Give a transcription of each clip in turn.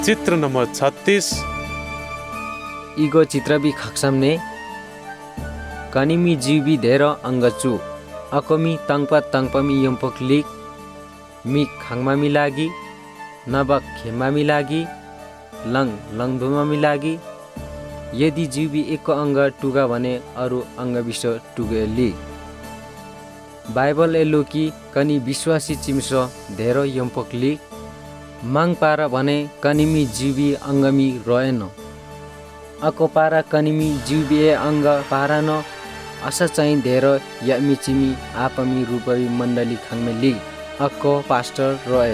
चित्र number 36 Igo citrabi khaksamne kanimi jibi dero angachu akomi tangpami yompoklik mi khangmami lagi nabak khemami lagi langdumami lagi यदि जीवी एक अंग टुगा भने अरु अंग विश्व टुगेली बाइबल एलोकी कनी विश्वासी चिम्सो धेरै यम्पकली मांग पारा भने कनिमी जीवी अंगमी रहेन अको पारा कनिमी जीवी अंग पारा न असा चाहिँ धेरै यमी चिमी आपमी रूपवी मण्डली खाङमेली अको पास्टर रहे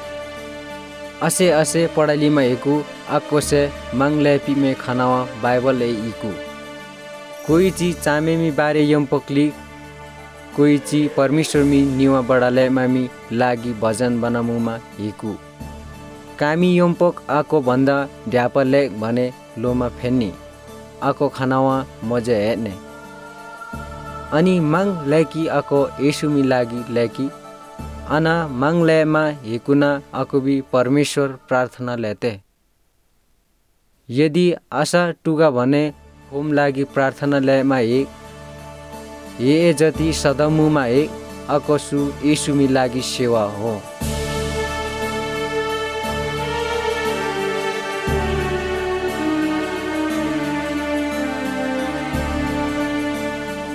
असे पढाइलीमा हेकु अको से मांगलेपी में खानावा बाइबल ए इकु कोई ची चामेमी बारे यम्पकली कोई ची परमेश्वर मी निवा बडाले मामी लागि भजन बनामुमा हिकु कामी यम्पक आको भन्दा ढ्यापले भने लोमा फेन्नी आको खानावा मजे हेर्ने अनि मांग लेकी आको येशुमी लागि लेकी अना मांगलेमा हेकुना आकोबी परमेश्वर प्रार्थना लेते यदि आशा टुगा भने होम लागि प्रार्थना लेमा एक ये जति सदमुमा एक अकोसु येशुमी लागि सेवा हो।